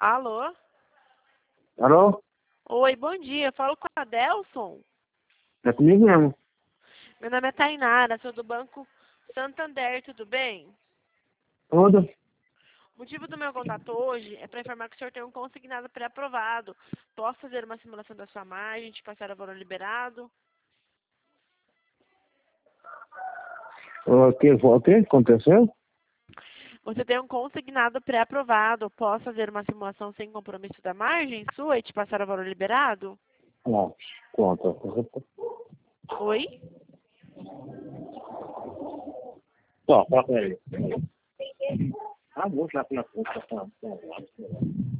Alô? Alô? Oi, bom dia. Falo com a Adelson. É comigo mesmo. Meu nome é Tainara, sou do Banco Santander, tudo bem? Tudo? O motivo do meu contato hoje é para informar que o senhor tem um consignado pré-aprovado. Posso fazer uma simulação da sua margem, te passar o valor liberado? O que aconteceu? Você tem um consignado pré-aprovado. Posso fazer uma simulação sem compromisso da margem sua e te passar o valor liberado? Não, conta. Oi? Ó, fala com ele. Ah, vou lá na puta.